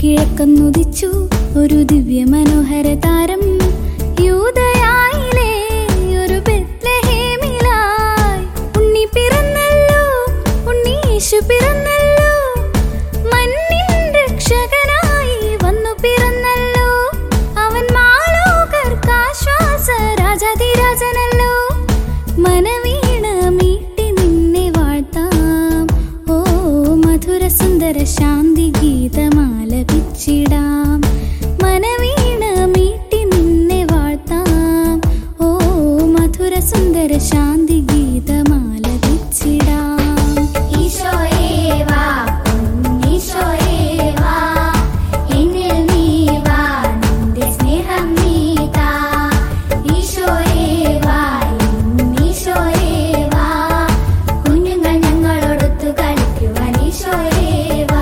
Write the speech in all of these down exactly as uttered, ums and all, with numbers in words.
കിഴക്കുന്നുദിച്ചു ഒരു ദിവ്യ മനോഹര താരം യൂദയായിലെ ഒരു ബെത്ലഹേമിലായി. ഉണ്ണി പിറന്നല്ലോ, ഉണ്ണി യേശു പിറന്നല്ലോ, മണ്ണിൻ രക്ഷകനായി വന്നു പിറന്നല്ലോ. അവൻ മാലോകർക്കാശ്വാസ രാജാധിരാജനല്ലോ. മനവീണ മീട്ടി നിന്നെ വാഴ്ത്താം, ഓ മധുര സുന്ദര ശാന്തി ഗീതമാലപിച്ചിടാം. മനവീണ മീട്ടി നിന്നെ വാഴ്ത്താം, ഓ മധുര സുന്ദര ശാന്തി ഗീതമാലപിച്ചിടാം. ഈശോയേ വാ, ഈശോയേ വാ, എന്നിൽ നീ വാ, നിന്റെ സ്നേഹം നീ താ. ഈശോയേ വാ, ഈശോയേ വാ, കുഞ്ഞുങ്ങൾ ഞങ്ങളോടൊത്തു കളിക്കുവാൻ ഈശോയേ വാ.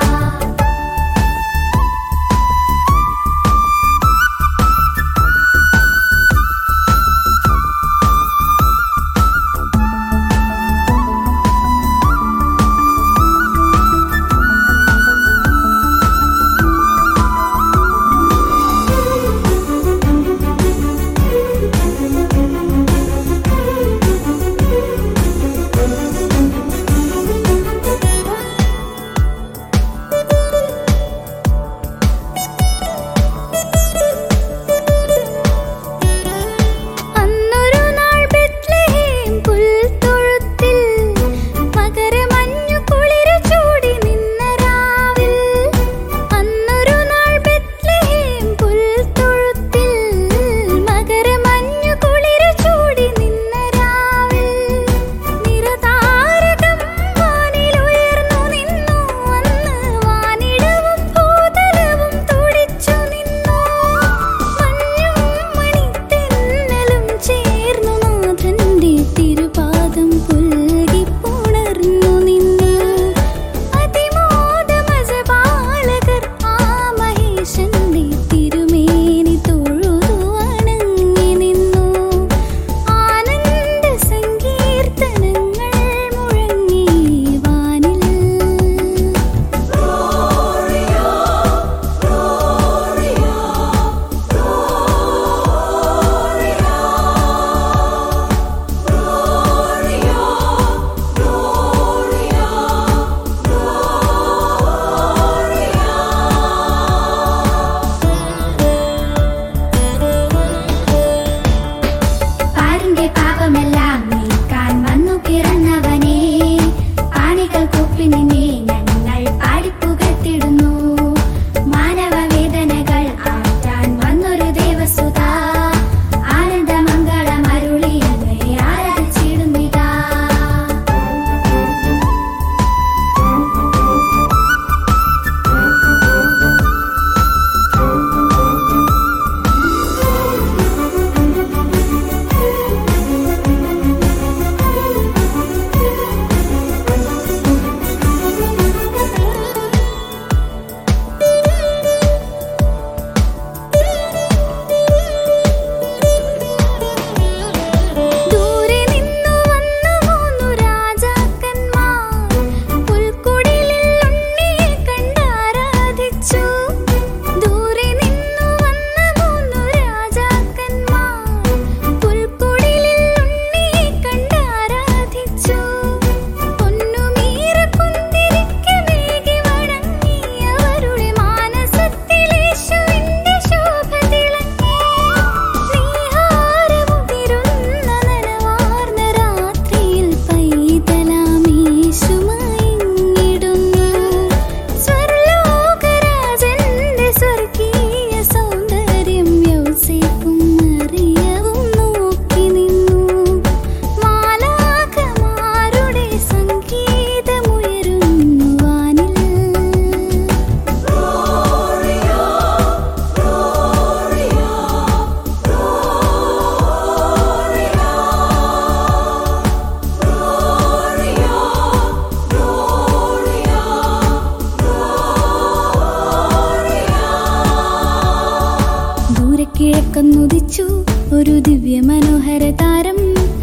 കിഴക്കുന്നുദിച്ചു ഒരു ദിവ്യ മനോഹര താരം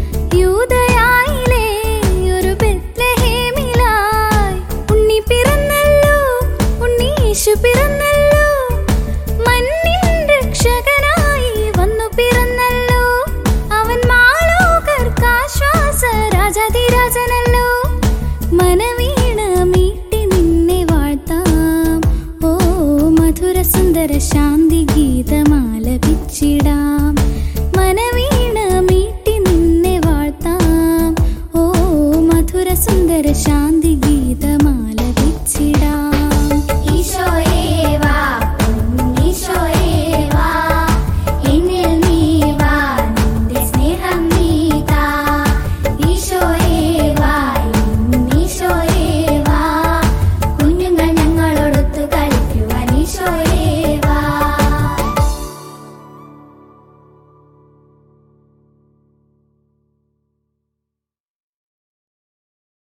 യൂദയായിലെ ഒരു ബെത്ലഹേമിലായി. ഉണ്ണി പിറന്നല്ലോ, ഉണ്ണി യേശു പിറന്നല്ലോ. സുന്ദര ശാന്ത